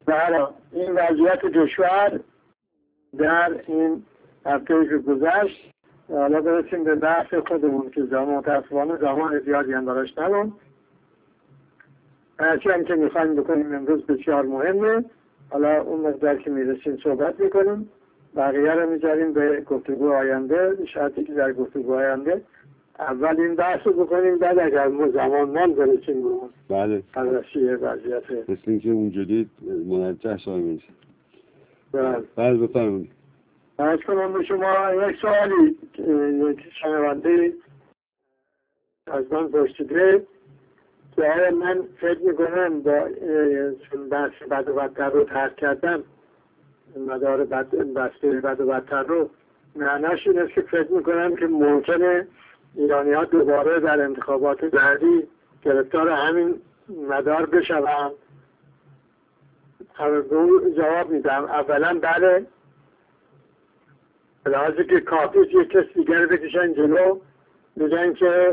برای این وضعیت دشوار در این هفته که گذشت. حالا برسیم به بحث خودمون که متاسفانه زمان زیادی هم براش ندارم. هرچی هم که میخوایم بکنیم امروز بسیار مهمه. حالا اون مقدار که میرسیم صحبت میکنیم، بقیه رو میذاریم به گفتگو آینده. شرطی که در گفتگو آینده اول این بحث رو بکنیم، بعد اگر زمان من برسیم بود. بله. بررسی وضعیت. مثل اینکه اونجوری منجه شده میشه. بله بفرمایید. از کنم به شما یک سوالی یک شنونده از من پرسیده که آیا من فکر میکنم با بحث بد و بدتر رو ترک کردم، مدار بسته بد و بدتر رو، معناش این است که فکر میکنم که ممکنه ایرانی ها دوباره در انتخابات بعدی گرفتار همین مدار بشوند. جواب میدم. اولا بله، به لحاظی که کافیست یک کس دیگر بکشن جلو، میگن که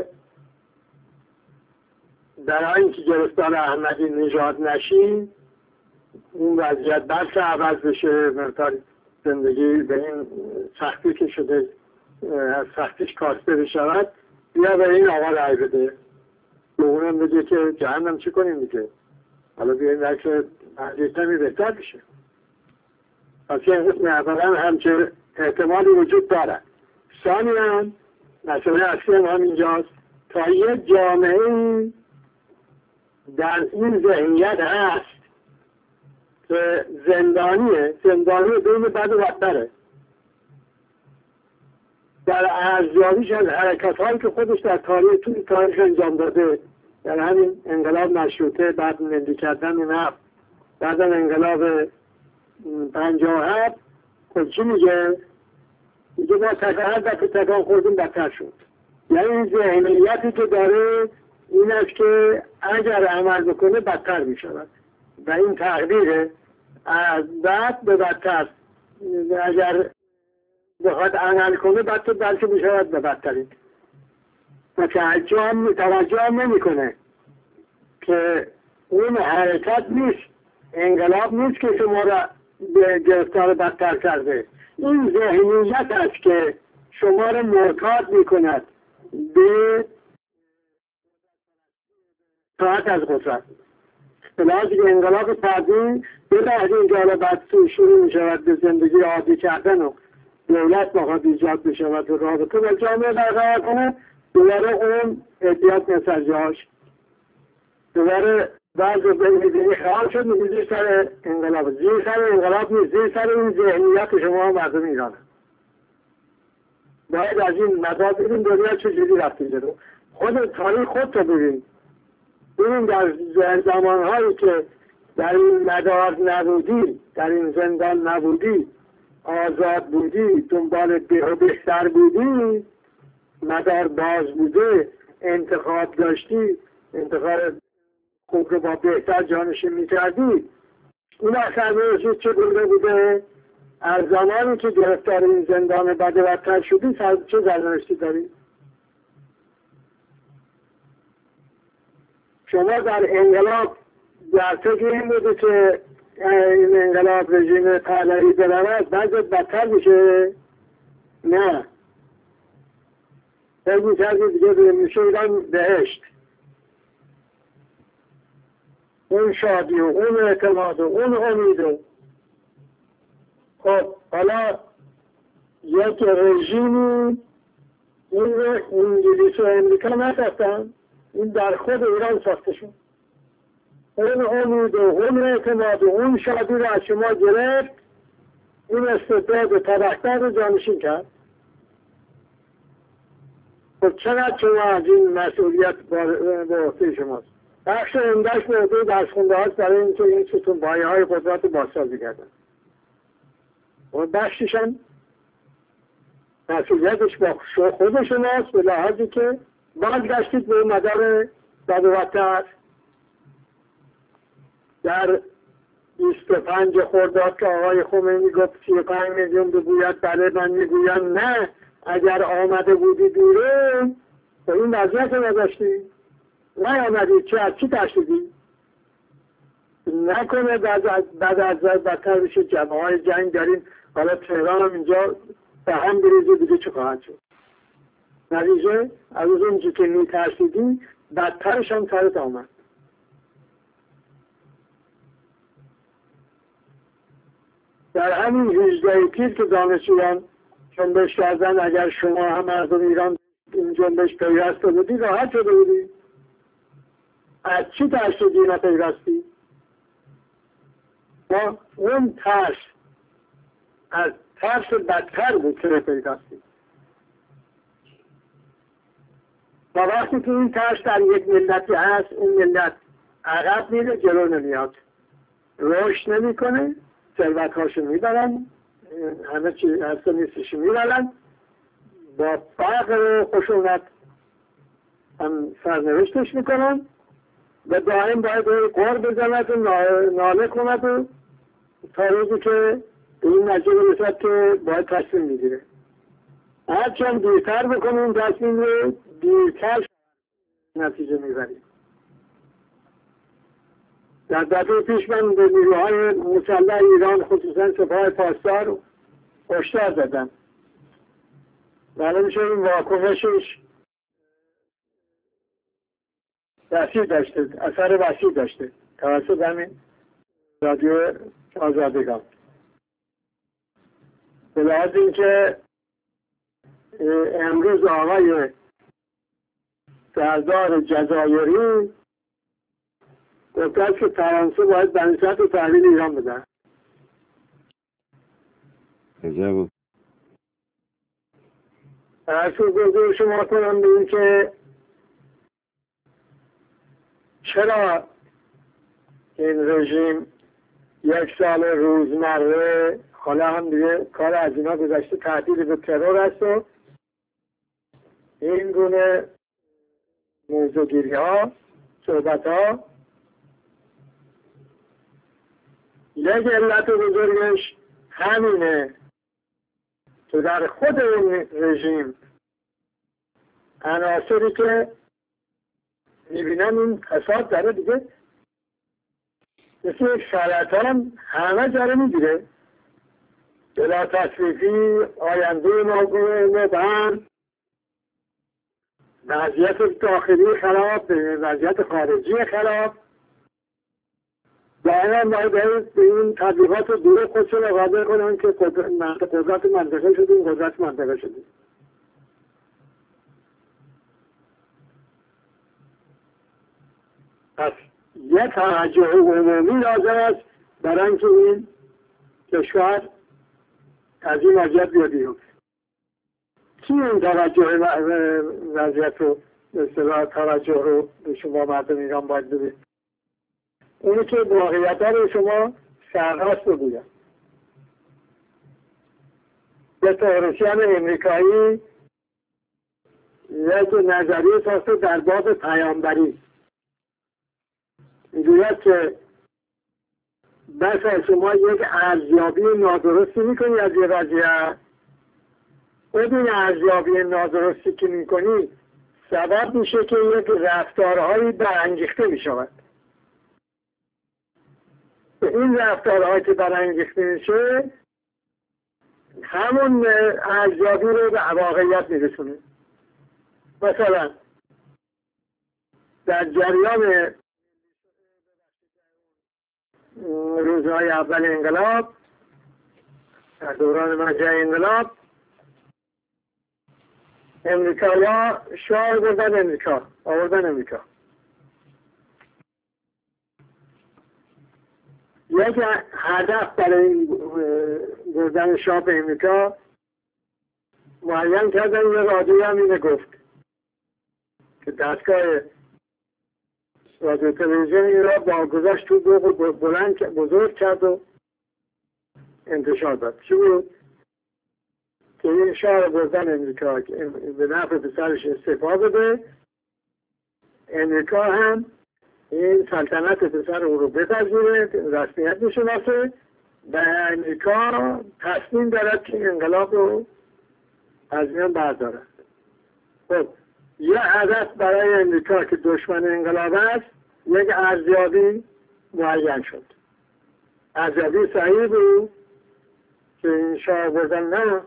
برای اینکه گرفتار احمدی نژاد نشین، اون وضعیت بلکه عوض بشه، مقدار زندگی به این سختی که شده از سختیش کاسته بشود، بیا به این آقا رای بده. به اونم بگه که جهنم چی کنیم دیگه، حالا بیاییم در که وضعیتمی بهتر بشه. پس این اولا همچه احتمالی وجود دارد. ثانیاً مسئله اصلی هم همینجاست، تا یک جامعه در این ذهنیت هست که زندانی بین بد و بدتره، در ارزیابیش از حرکت هایی که خودش در تاریخ انجام داده، در همین انقلاب مشروطه، بعد ملی کردن نفت، بعد انقلاب 57، خود چی میگه؟ میگه ما هر دفعه تکان خوردیم بدتر شد. یعنی این ذهنیتی که داره این است که اگر عمل بکنه بدتر میشود و این تقدیره، از بد به بدتر. اگر بخواد عمل کنه بلکه میشود به بدترین. و توجه هم نمی کنه که اون حرکت نیست، انقلاب نیست که شما را به گرفتار بدتر کرده. این ذهنیت است که شما را معتاد می کند به اطاعت از قدرت. بلازی که انقلاب فردی به لحظه اینکه حالا بعد شروع می شود به زندگی عادی کردن و دولت بخواد ایجاد بشود و رابطه با جامعه برقرار کنه، دوباره اون احتیاط مثل جاش دوباره بعض بینیدنی خواهد شد. میگه زیر سر انقلاب، زیر سر انقلاب نیست، زیر سر این ذهنیت شما مردم ایران. باید از این مدار ببین دنیا چجوری رفته جلو. خود تاریخ خود رو ببین در زمانهایی که در این مدار نبودی، در این زندان نبودی، آزاد بودی، دنبال بهتر بودی، مدار باز بوده، انتخاب داشتی، انتخاب خوب رو با بهتر جانشین میکردی، این اثر چه گونه بوده؟ از زمانی که گرفتار این زندان بد و بدتر شدی چه سرنوشتی داری؟ شما در انقلاب در فکر این بوده که این انقلاب رژیم پهلوی برود بعد بدتر میشه؟ نه، فکر میکردی دیگه میشه ایران بهشت. اون شادی و اون اعتماد و اون امید و خب حالا یک رژیمی این رو انگلیس و امریکا نساختن، این در خود ایران ساخته شد. اون امید و اون اعتماد و اون شادی رو از شما گرفت، این استبداد و تبهکار رو جانشین کرد. خب چقدر شما از این مسئولیت به عهده شماست؟ بخش عمده‌اش به عهده درس خونده هاست برای اینکه این ستون پایه های قدرت رو بازسازی کردن. و بخششان مسئولیتش با خود شماست، به لحاظی که بازگشتید به مدار بد و بدتر. در 25 خرداد که آقای خمینی گفت 35 میلیون بگوید بله، من میگویم نه، اگر آمده بودی دوره به این وضعیت نداشتی، نه آمدی، چه از چی ترسیدی؟ نکنه بعد از بدتر بشه، جبهه های جنگ داریم، حالا تهران هم اینجا به هم بریزه، دیگه چه خواهد شد؟ نتیجه از اونجا که میترسیدی بدترش هم سرت آمد. در همین 18 تیر که دانشجویان جنبش کردن، اگر شما هم مردم ایران این جنبش پیوسته بودی راحت شده بودی. از چی ترسیدی نپیوستی؟ ما اون ترس از ترس بدتر بود که نپیوستی. و وقتی که این ترس در یک ملتی هست، این ملت عقب میره، جلو نمیاد، رشد نمیکنه، ثروت‌هاشو میبرن، همه چی هست نیستش میبرن، با فقر و خشونت هم سرنوشتش میکنن و دائم باید قر بزند و ناله کند و تا روزی که به این نتیجه برسد که باید تصمیم میگیره. هرچند دیرتر بکنه این تصمیم رو، دیرتر نتیجه میبریم. در دفعه پیش من به نیروهای مسلح ایران، خصوصا سپاه پاسدار، هشدار دادم. معلوم میشه این واکنشش وسیع داشته، اثر وسیع داشته توسط همین رادیو آزادگان. به لحاظ اینکه امروز آقای سردار جزایری گفته که فرانسه باید بنیصد و تحویل ایران بدن. عجب. اصلا گذار شما کنم به این که چرا این رژیم یک سال روزمره، حالا هم دیگه کار از اینا گذشته، تهدید به ترور است و این گونه موضوعگیری ها، صحبت ها، یک علت بزرگش همینه که در خود این رژیم عناصری که میبینن این فساد داره دیگه مثل سرطان همه جاره میگیره، بلا تصریفی، آینده مبهم، وضعیت داخلی خراب، وضعیت خارجی خراب. دائما باید به این تبلیغات رو دور خودشون رو قادر کنن که قدرت منطقه شدیم، قدرت منطقه شدیم. پس یک توجه عمومی لازم است برای اینکه این کشور از این وضعیت بیاد بیرون. کی این توجه وضعیت رو به اصطلاح توجه رو به شما مردم ایران باید بده؟ اونی که واقعیت رو شما سرراست بگوید. به تئوریسین امریکایی یک نظریه ساخته در باب پیامبری، میگوید که بس شما یک ارزیابی نادرستی میکنی از یه وضعیت، این ارزیابی نادرستی که میکنی سبب میشه که یک رفتارهایی برانگیخته میشود. این رفتارهایی که برانگیخته میشه همون ارزیابی رو به واقعیت میرسونه. مثلا در جریان روزهای اول انقلاب، در دوران مرجع انقلاب، امریکایی‌ها شاه آوردن امریکا. یک هدف برای این بردن شاه به امریکا معین کردن. یه رادیو هم اینه گفت که دستگاه رادیو تلویزیون این را با گذاشت تو بزرگ کرد و انتشار داد. چی بود؟ که این شاه رو بردن امریکا که به نفع پسرش استعفا بده، امریکا هم این سلطنت پسر او رو بپذیره، رسمیت بشناسه و امریکا تصمیم دارد که انقلاب رو از میان بردارد. خب یه هدف برای امریکا که دشمن انقلاب است، یک ارزیابی معین شد. ارزیابی صحیح بود که این شاه بردن نه،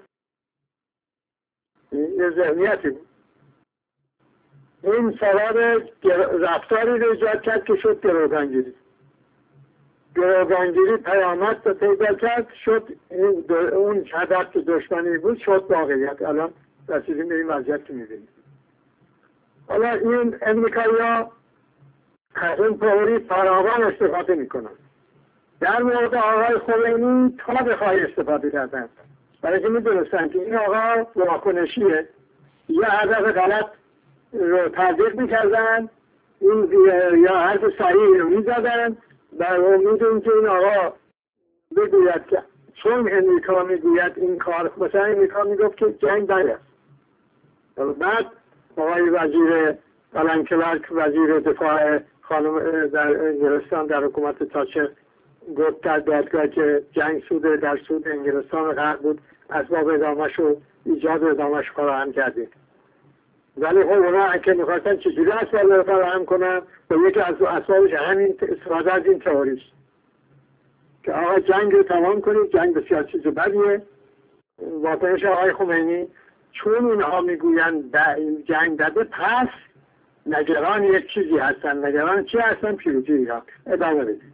یه ذهنیتی بود. این سبب رفتاری رو ایجاد کرد که شد گروگانگیری. گروگانگیری پیامد رو پیدا کرد، شد اون هدف که دشمنی بود شد واقعیت. الان رسیدیم به این وضعیت که می‌بینیم. حالا این امریکایی‌ها از این تئوری فراوان استفاده میکنن. در مورد آقای خمینی تا بخوای استفاده کردن، برای که میدونستن که این آقا واکنشیه، یه هدف غلط رو تبلیغ میکردن، این یا حرف صحیح رو میزدن در امید اینکه این آقا بگوید که چون امریکا میگوید این کار، مثلا امریکا میگفت که جنگ بد است. بعد آقای وزیر آلن کلارک، وزیر دفاع خانم در انگلستان در حکومت تاچر، گفت در دادگاه که جنگ در سود انگلستان غرب بود، اسباب ادامه‌ش و ایجاد ادامه‌ش فراهم کردیم. ولی خب اونا که میخواستن چجوری اسباب رو فراهم کنن، و یکی از اسبابش همین استفاده از این تئوریست که آقا جنگ رو تمام کنید، جنگ بسیار چیز بدیه. واکنش آقای خمینی چون اینها میگویند جنگ بده، پس نگران یک چیزی هستن. نگران چی هستن؟ پیروزی ایران. ادامه بدید.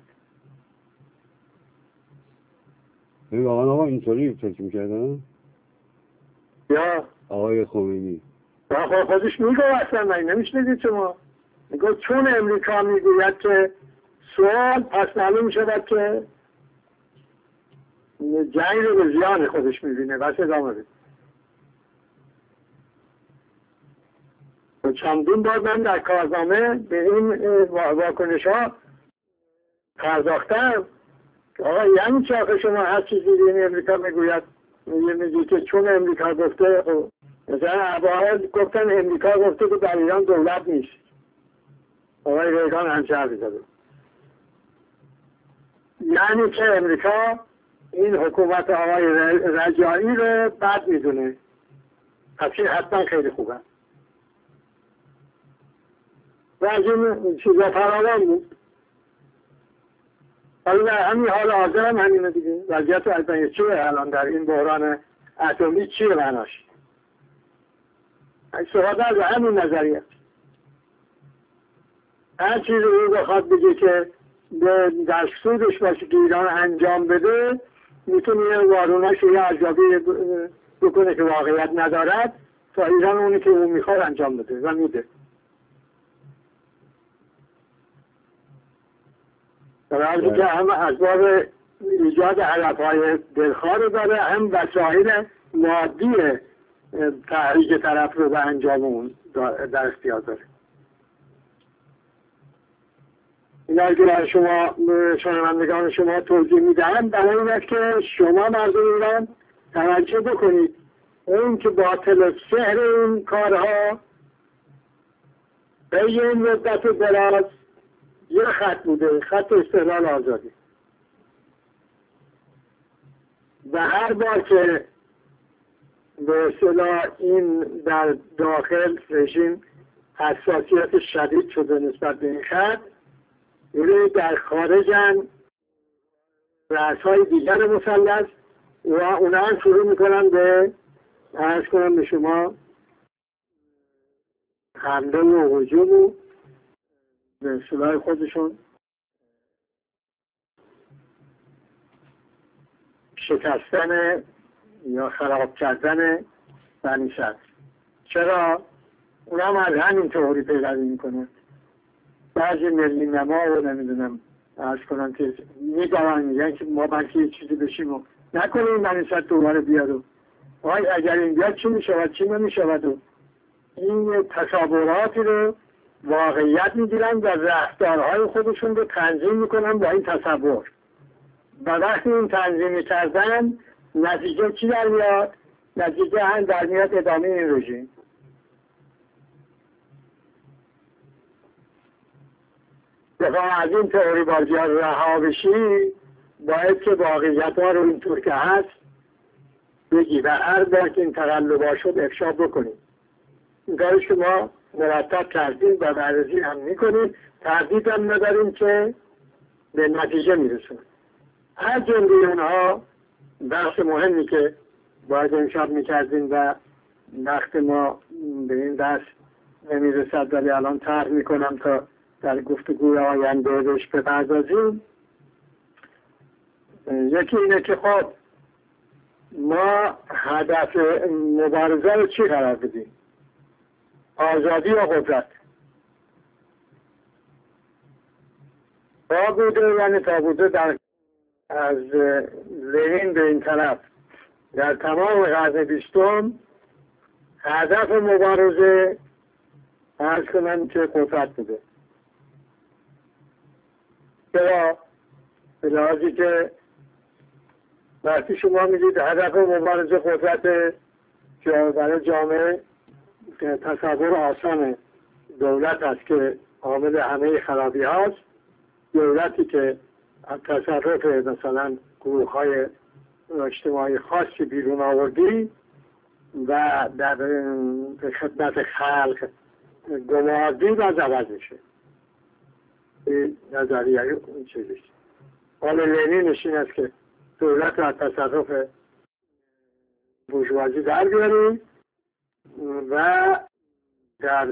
واقعا آقا اینطوری فکر میکردن؟ یا آقای خمینی خودش میگو اصلا من نمیشنیدید شما؟ میگو چون امریکا میگوید که سوال، پس معلوم شود که جنگ رو به زیان خودش میبینه. بس ادامه بدید. چندین بار من در کارنامه به این واکنش ها پرداختم که آقا یعنی چه آخه شما هر چیزی این امریکا میگوید میگی که چون امریکا گفته، مثلا عبارت گفتن امریکا گفته که در ایران دولت نیست. آقای ریگان همچه حرفی زده. یعنی که امریکا این حکومت آقای رجایی رو بد میدونه، پس این حتما خیلی خوبه. و از این چیزا فراوان بود. حالا در همین حال حاضر هم همینه دیگه. وضعیت البته چیه الان در این بحران اتمی چیه معناش؟ استفاده از همین نظریه. هر چیزی رو بخواد بگه که در سودش باشه که ایران انجام بده، میتونه وارونش رو یه ارزیابی بکنه که واقعیت ندارد تا ایران اونی که اون میخواد انجام بده و میده. در حالی که هم اسباب ایجاد هدف‌های دلخواه رو داره، هم وسایل مادی تحریک طرف رو به انجام اون در اختیار داره. اینا که برای شما شنوندگان شما توضیح میدهم برای این است که شما مردم ایران توجه بکنید. اون که باطل سحر این کارها به این مدت دراز یه خط بوده، خط استقلال آزادی. و هر بار که به اصطلاح این در داخل رژیم حساسیت شدید شده نسبت به این خط، یعنی در خارجن رأس‌های دیگر مثلث و اونا هم شروع میکنن به عرض کنم به شما حمله و هجوم و به اصطلاح خودشون شکستن یا خراب کردن بنی صدر. چرا؟ اونا هم از همین تئوری پیروی میکنن. بعضی ملی نما رو نمیدونم عرض کنم که میگن که ما بلکه یه چیزی بشیم و نکنیم بنی صدر دوباره بیاد و اگر این بیاد چی میشود چی نمیشود و این تصوراتی رو واقعیت میگیرن و رفتارهای خودشون رو تنظیم میکنن با این تصور. و وقتی این تنظیم کردن نتیجه چی در میاد؟ نتیجه هم در میاد ادامه این رژیم. بخوام از این تئوری بازیار رها بشی، باید که واقعیت ها رو اینطور که هست بگی و هر بار که این تقلبا شد افشا بکنیم. این کارش که ما مرتب کردیم و بررسی هم میکنیم. تردید هم نداریم که به نتیجه میرسونه. از جمله اونها بحث مهمی که باید امشب میکردیم و وقت ما به این بحث نمیرسد، ولی الان طرح میکنم تا در گفتگوی آینده بهش بپردازیم. یکی اینه که خب ما هدف مبارزه رو چی قرار بدیم؟ آزادی یا قدرت؟ تا بوده یعنی تا بوده در از لنین به این طرف در تمام قرن 20 هدف مبارزه عرض کنم که قدرت بوده. چرا؟ به لحاظی که وقتی شما میدید هدف مبارزه قدرت برای جامعه تصور آسان دولت است که عامل همه خرابی هاست، دولتی که از تصرف مثلا گروه های اجتماعی خاصی بیرون آوردی و در خدمت خلق گماردی و عوض میشه. این نظریه این چیزیست. حال لنینش این است که دولت از تصرف بورژوازی در بیاریم و در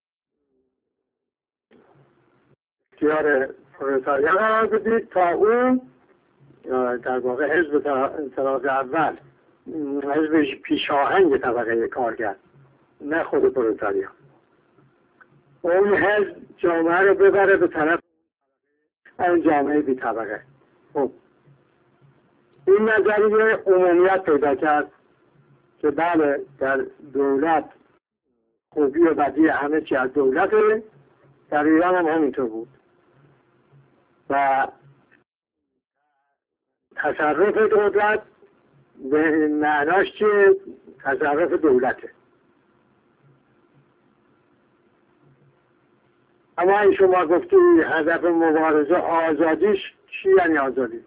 اختیار پرولتاریا قرار بدید تا اون در واقع حزب انقلاب اول، حزب پیشاهنگ طبقه کارگر، نه خود پرولتاریا، اون حزب جامعه رو ببره به طرف این جامعه بی طبقه. خب این نظریه عمومیت پیدا کرد که بله در دولت خوبی و بدی همه چی از دولته، در ایران هم همینطور بود و تصرف دولت به معناش چیه؟ تصرف دولته. اما این شما گفتی هدف مبارزه آزادیش چی یعنی آزادی؟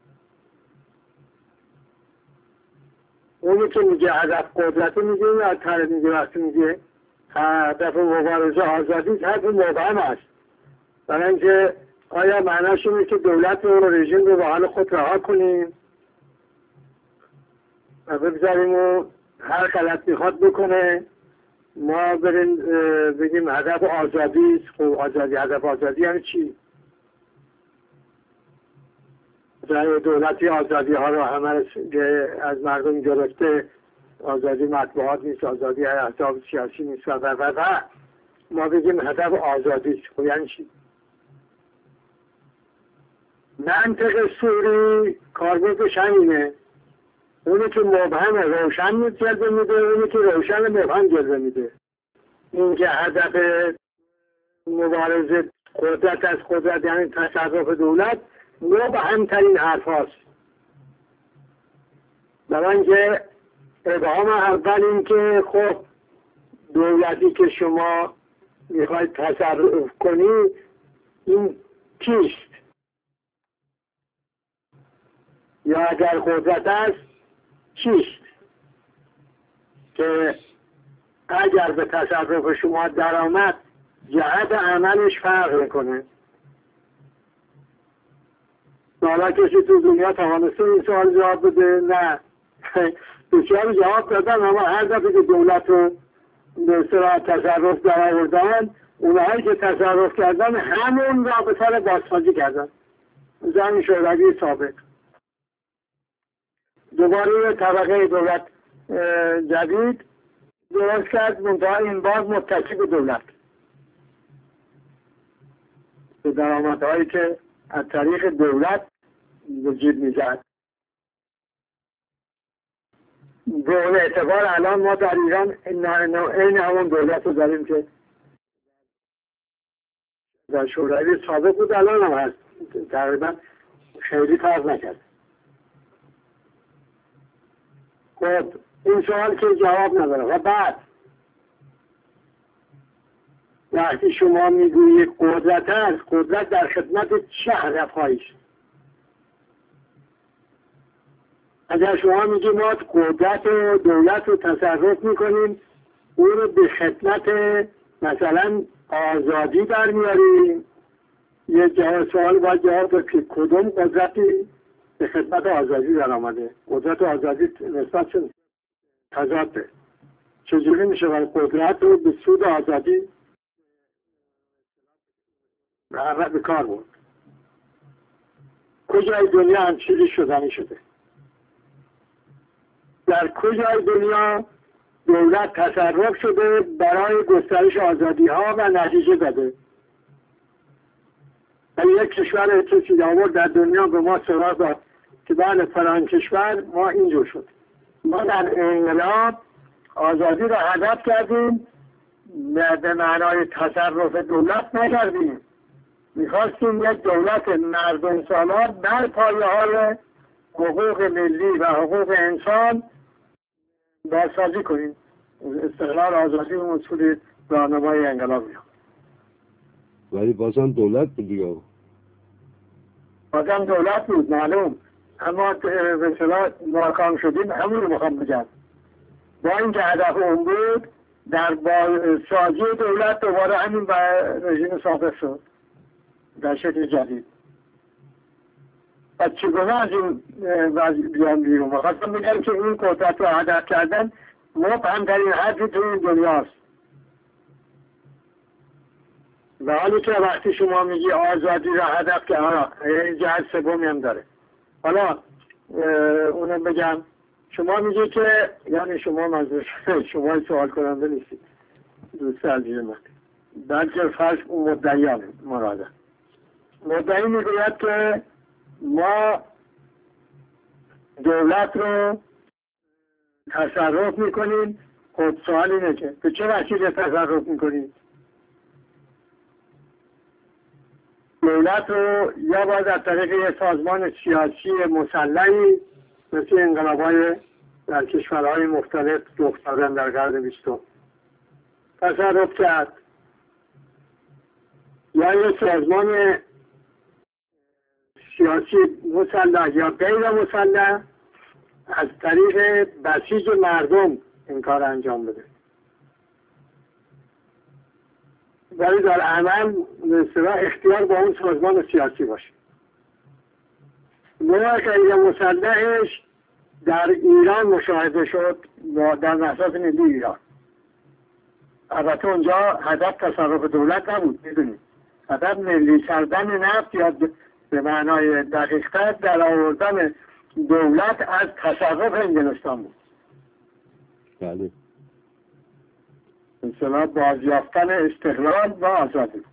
اونی که میگه هدف قدرت میگه یا تره میگه وقتی میگه هدف مبارزه آزادی هدف مبهم است. برای اینکه آیا معناش اینه که دولت و رژیم رو به حال خود رها کنیم و بگذاریم و هر غلط میخواد بکنه، ما بریم بگیم هدف آزادی است؟ خب آزادی، هدف آزادی یعنی چی؟ دولتی آزادی ها رو همه از مردم گرفته، آزادی مطبوعات نیست، آزادی احزاب سیاسی نیست و ما بگیم هدف آزادی است. خب یعنی چی؟ منطق سوری کاربردش همینه، اونی که مبهم روشن جلوه میده، اونی که روشن مبهم جلوه میده. این که هدف مبارزه قدرت از قدرت یعنی تصرف دولت مبهمترین حرف هاست. برای اینکه ابهام اول این که خب دولتی که شما میخواید تصرف کنی این کیست؟ یا اگر قدرت است چیست که اگر به تصرف شما درآمد جهت عملش فرق میکنه؟ حالا کسی تو دنیا توانسته این سوال جواب بده؟ نه. بسیار جواب دادن، اما هر دفعه که دولت رو به اصطلاح تصرف در آوردن، اونهایی که تصرف کردن همون را به سر بازسازی کردن. زن شوروی سابق دوباره طبقه دولت جدید درست کرد، منتها این بار متکی به دولت، به درآمدهایی که از طریق دولت به جیب میزد. به اون اعتبار الان ما در ایران این همون دولت رو داریم که در شوروی سابق بود، الان هم هست، تقریبا خیلی فرق نکرد. خب این سوال که جواب نداره. و بعد وقتی شما میگویید قدرت هست، قدرت در خدمت چه هدفهایی است؟ اگر شما میگید ما قدرت و دولت رو تصرف میکنیم، اون رو به خدمت مثلا آزادی در میاریم یه سوال باید جواب داد که کدوم قدرتی به خدمت آزادی در آمده؟ قدرت آزادی نسبت چه تضاده؟ چجوری میشه برای قدرت رو به سود آزادی به کار برد؟ کجای دنیا هم چیزی شدنی شده؟ در کجای دنیا دولت تصرف شده برای گسترش آزادی ها و نتیجه داده؟ یک کشور کسی آورد در دنیا به ما سراغ داد که بعد فلان کشور ما اینجور شد. ما در انقلاب آزادی را هدف کردیم، به معنای تصرف دولت نکردیم. میخواستیم یک دولت مردم سالار بر پایه های حقوق ملی و حقوق انسان بازسازی کنیم. استقلال آزادی و اصول راهنمای انقلابی. ولی بازم دولت بود دیگه. بازم دولت بود معلوم، اما به اصطلاح ناکام شدیم. همون رو میخوام بگم، با اینکه هدف اون بود در سازی دولت دوباره همین رژیم سابق شد در شکل جدید. و چگونه از این وضع بیان بیرون؟ میخواستم بگم که این قدرت رو هدف کردن مبهمترین حدی تو این دنیاست. و حالی که وقتی شما میگی آزادی را هدف که جهت سومی هم داره. حالا اونم بگم، شما میگی که یعنی شما منظور شما سوال کننده نیستید، دوست عزیز من، بلکه فرض اون مدعیانه مراده. مدعی میگوید که ما دولت رو تصرف میکنیم. خود سوال اینه که به چه وسیله تصرف میکنیم؟ دولت رو یا باید از طریق یک سازمان سیاسی مسلحی مثل انقلاب‌های در کشورهای مختلف رخ دادن در قرن 20 تصرف کرد، یا یک سازمان سیاسی مسلح یا غیر مسلح از طریق بسیج مردم این کار انجام بده. ولی در عمل مثلا اختیار با اون سازمان سیاسی باشه. نوع غیر مسلحش در ایران مشاهده شد در مصرف ملی ایران. البته اونجا هدف تصرف دولت نبود، میدونید. هدف ملی کردن نفت یا به معنای دقیق‌تر در آوردن دولت از تصرف انگلستان بود. بله. مثلا بازیافتن استقلال و آزادی بود.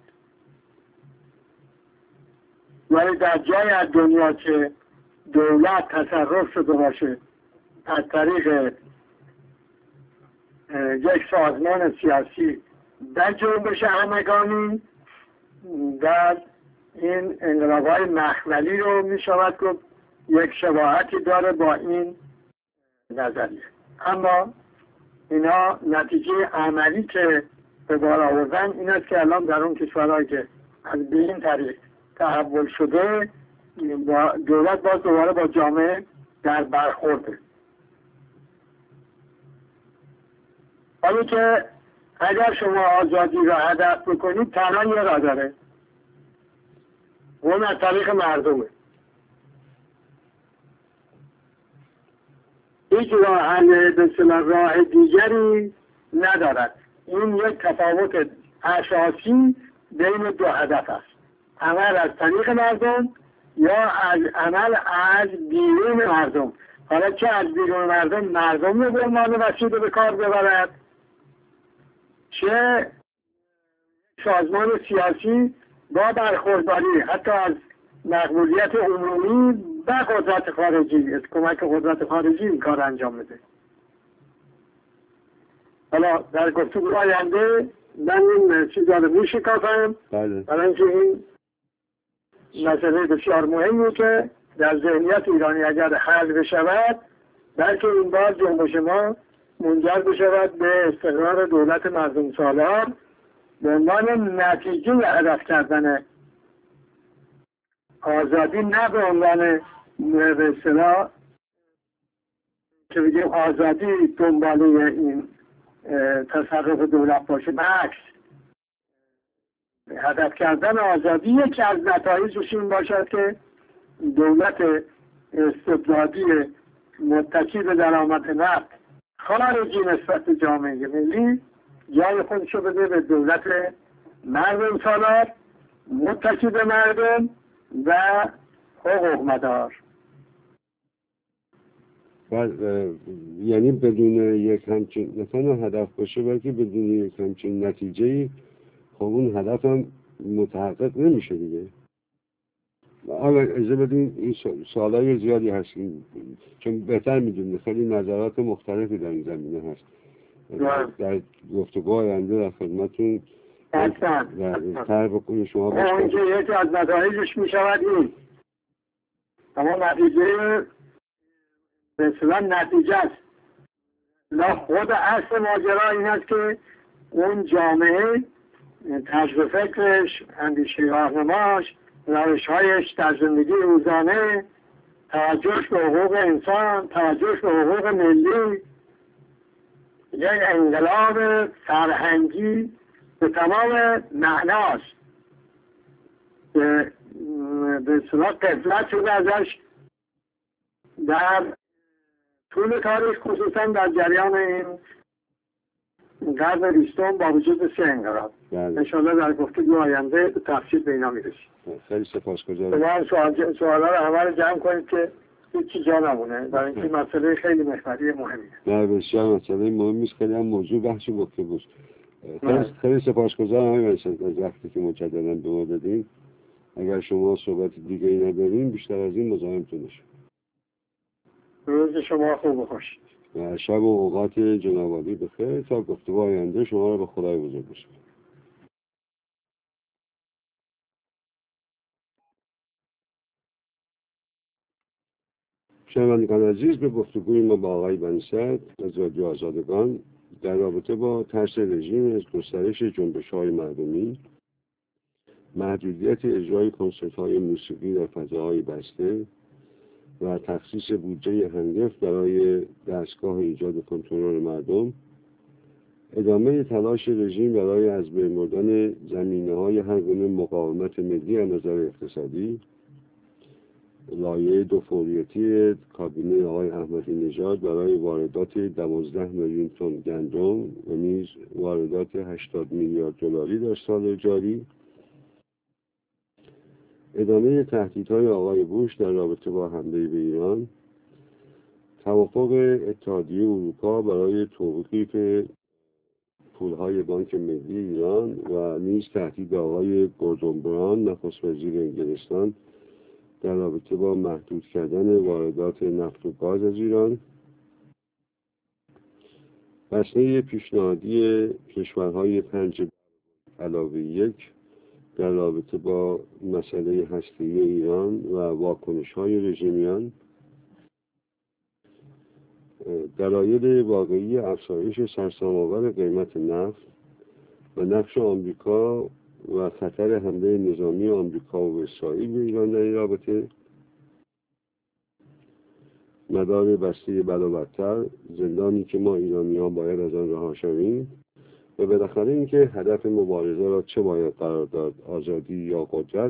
ولی در جای از دنیا که دولت تصرف شده باشه از طریق یک سازمان سیاسی در جنبش همگانی، در این انقلاب‌های مخملی رو می شود گفت یک شباهتی داره با این نظریه. اما اینا نتیجه عملی که به بار آوردن این است که الان در اون کشورهایی که از به این طریق تحول شده دولت باز دوباره با جامعه در برخورده. حالی که اگر شما آزادی را هدف بکنید تنها یه راه داره، اون از طریق مردمه. هیچ راه دیگری ندارد. این یک تفاوت اساسی بین دو هدف است: عمل از طریق مردم یا عمل از بیرون مردم. حالا چه از بیرون مردم رو به عنوان وسیله به کار ببرد، چه سازمان سیاسی با برخورداری حتی از مقبولیت عمومی و قدرت خارجی، از کمک قدرت خارجی این کار انجام بده. حالا در گفتگو آینده من این چیزا رو میشکافم، برای اینکه این مسئله بسیار مهمی که در ذهنیت ایرانی اگر حل بشود، بلکه این بار جنبش ما منجر بشود به استقرار دولت مردم سالار به عنوان نتیجه هدف کردن آزادی، نه به عنوان به اصطلاح که بگیم آزادی دنباله این تصرف دولت باشه. عکس هدف کردن آزادی یکی از نتایجش این باشد که دولت استبدادی متکی به درآمد نفت خارجی نسبت به جامعه ملی جای خودشو بده به دولت مردم سالار متکی به مردم و حقوق مدار. یعنی بدون یک همچین مثلا هدف باشه بلکه بدون یک همچین نتیجه‌ای خب اون هدف هم متحقق نمیشه دیگه. حالا اجازه بدین این سوالای زیادی هست چون بهتر میدونید خیلی نظرات مختلفی در این زمینه هست. در گفتگو آینده در خدمتتون طرح بکنید شما باشه. اونجا یکی از نتایجش میشود این اما نتیجه مثلا نتیجه است لا خود اصل ماجرا این است که اون جامعه طرز فکرش، اندیشه راهنماش، روش‌هایش در زندگی روزانه، توجهش به حقوق انسان، توجهش به حقوق ملی، یک انقلاب فرهنگی به تمام معناست که به اصطلاح قفلت شده ازش در طول تاریخ، خصوصا در جریان این قرن 20 با وجود 3 انقلاب. انشاءالله در گفتگو آینده به تفصیل به اینا میرسیم. خیلی سپاسگزارم. شما سوالا رو همه رو جمع کنید که هیچی جا نمونه، برای اینکه مسئله خیلی محوری مهمیه. نه بسیار مسئله مهمی است، خیلی هم موضوع بحث گفتگو است. خیلی سپاسگزارم از وقتی که مجددا به ما دادین. اگر شما صحبت دیگه ای ندارین بیشتر از این مزاحمتون نشم. روز شما خوب و خوش. و شب و اوقات جناب عالی بخیر تا گفتگو آینده شما رو به خدای بزرگ بسپارم. شنوندگان عزیز، به گفتگوی ما با آقای بنی صدر از رادیو آزادگان در رابطه با ترس رژیم از گسترش جنبش‌های مردمی، محدودیت اجرای کنسرت‌های موسیقی در فضاهای بسته و تخصیص بودجه هنگفت برای دستگاه ایجاد کنترل مردم، ادامه تلاش رژیم برای از بین بردن زمینه‌های هر گونه مقاومت ملی از نظر اقتصادی، لایحه دوفوریتی کابینه آقای احمدی نژاد برای واردات 12 میلیون تن گندم و نیز واردات 80 میلیارد دلاری در سال جاری، ادامه تهدیدهای آقای بوش در رابطه با حمله به ایران، توافق اتحادیه اروپا برای توقیف پولهای بانک ملی ایران و نیز تهدید آقای گوردون براون نخست وزیر انگلستان در رابطه با محدود کردن واردات نفت و گاز از ایران، بسنه پیشنهادی کشورهای 5+1 در رابطه با مسئله هسته‌ای ایران و واکنش‌های رژیمیان، دلایل واقعی افزایش سرسام‌آور قیمت نفت و نقش آمریکا و خطر حمله نظامی آمریکا و اسرائیل به ایران در این رابطه، مدار بسته بلابرتر، زندانی که ما ایرانی‌ها باید از آن رها شویم و بالاخره اینکه هدف مبارزه را چه باید قرار داد، آزادی یا قدرت.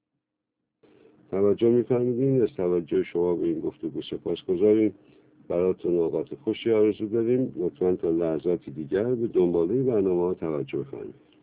توجه می‌فرمایید. از توجه شما به این گفتگو سپاسگزاریم. براتون اوقات خوشی آرزو داریم. لطفاً تا لحظاتی دیگر به دنباله برنامه‌ها توجه فرمایید.